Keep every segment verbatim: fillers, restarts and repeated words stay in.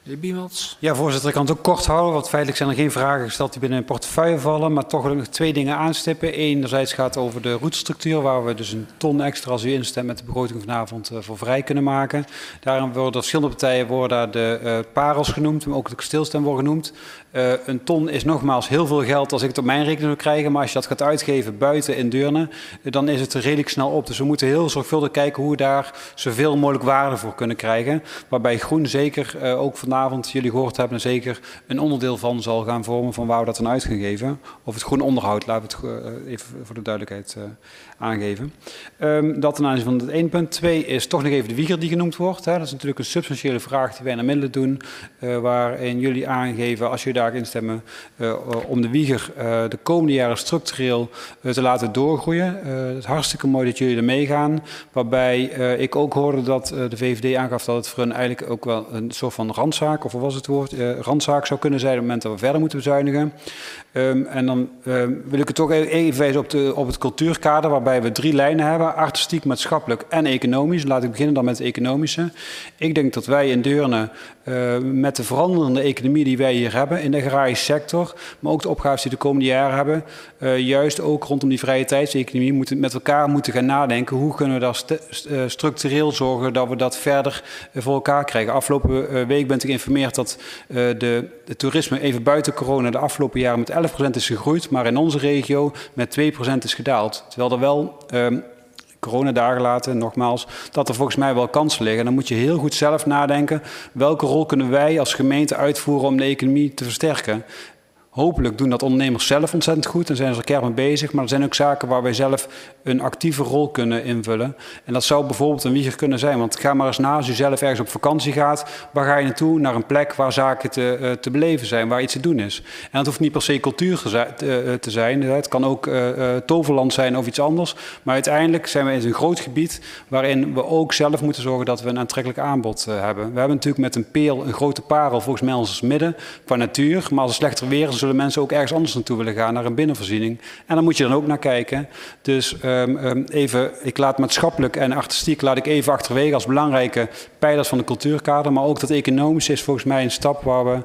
De heer Biemans. Ja, voorzitter, ik kan het ook kort houden, want feitelijk zijn er geen vragen gesteld die binnen een portefeuille vallen, maar toch wil ik nog twee dingen aanstippen. Enerzijds gaat het over de routestructuur, waar we dus een ton extra, als u instemt met de begroting vanavond, uh, voor vrij kunnen maken. Daarom worden door verschillende partijen worden daar de uh, parels genoemd, maar ook de kasteelstem wordt genoemd. Uh, een ton is nogmaals heel veel geld als ik het op mijn rekening wil krijgen, maar als je dat gaat uitgeven buiten in Deurne, uh, dan is het er redelijk snel op. Dus we moeten heel zorgvuldig kijken hoe we daar zoveel mogelijk waarde voor kunnen krijgen. Waarbij Groen zeker uh, ook vanavond, jullie gehoord hebben, zeker een onderdeel van zal gaan vormen van waar we dat dan uit gaan geven. Of het groen onderhoud, laten we het uh, even voor de duidelijkheid uh, aangeven. Um, dat ten aanzien van het één punt. Twee is toch nog even de wieger die genoemd wordt. Hè. Dat is natuurlijk een substantiële vraag die wij naar middelen doen, uh, waarin jullie aangeven, als jullie daar instemmen, uh, om de wieger uh, de komende jaren structureel uh, te laten doorgroeien. Uh, het is hartstikke mooi dat jullie er meegaan. Waarbij uh, ik ook hoorde dat uh, de V V D aangaf dat het voor hen eigenlijk ook wel een soort van randzaak, of wat was het woord, uh, randzaak zou kunnen zijn op het moment dat we verder moeten bezuinigen. Um, en dan um, wil ik het toch even wijzen op, de, op het cultuurkader, waarbij we drie lijnen hebben, artistiek, maatschappelijk en economisch. Laat ik beginnen dan met het economische. Ik denk dat wij in Deurne, uh, met de veranderende economie die wij hier hebben, in de agrarische sector, maar ook de opgaves die de komende jaren hebben, uh, juist ook rondom die vrije tijdseconomie, moeten met elkaar moeten gaan nadenken, hoe kunnen we daar st uh, structureel zorgen dat we dat verder uh, voor elkaar krijgen. Afgelopen uh, week ben ik geïnformeerd dat uh, de, de toerisme even buiten corona de afgelopen jaren met elf procent is gegroeid, maar in onze regio met twee procent is gedaald. Terwijl er wel, um, coronadagen laten, nogmaals, dat er volgens mij wel kansen liggen. En dan moet je heel goed zelf nadenken, welke rol kunnen wij als gemeente uitvoeren om de economie te versterken. Hopelijk doen dat ondernemers zelf ontzettend goed en zijn ze er keihard mee bezig. Maar er zijn ook zaken waar wij zelf een actieve rol kunnen invullen. En dat zou bijvoorbeeld een wieger kunnen zijn. Want ga maar eens na, als u zelf ergens op vakantie gaat, waar ga je naartoe? Naar een plek waar zaken te, uh, te beleven zijn, waar iets te doen is. En dat hoeft niet per se cultuur te, te zijn. Het kan ook uh, uh, toverland zijn of iets anders. Maar uiteindelijk zijn we in een groot gebied waarin we ook zelf moeten zorgen dat we een aantrekkelijk aanbod uh, hebben. We hebben natuurlijk met een peel een grote parel volgens mij ons midden qua natuur. Maar als het slechter weer is, zullen mensen ook ergens anders naartoe willen gaan, naar een binnenvoorziening. En daar moet je dan ook naar kijken. Dus um, um, even, ik laat maatschappelijk en artistiek laat ik even achterwege als belangrijke pijlers van de cultuurkader. Maar ook dat economisch is volgens mij een stap waar we,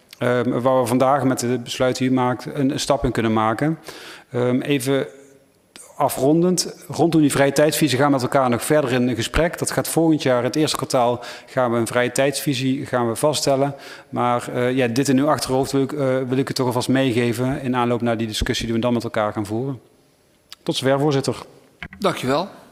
um, waar we vandaag met de besluit die u maakt een, een stap in kunnen maken. Um, even afrondend, rondom die vrije tijdsvisie gaan we met elkaar nog verder in gesprek. Dat gaat volgend jaar, in het eerste kwartaal, gaan we een vrije tijdsvisie gaan we vaststellen. Maar uh, ja, dit in uw achterhoofd wil ik, uh, wil ik het toch alvast meegeven in aanloop naar die discussie die we dan met elkaar gaan voeren. Tot zover, voorzitter. Dank je wel.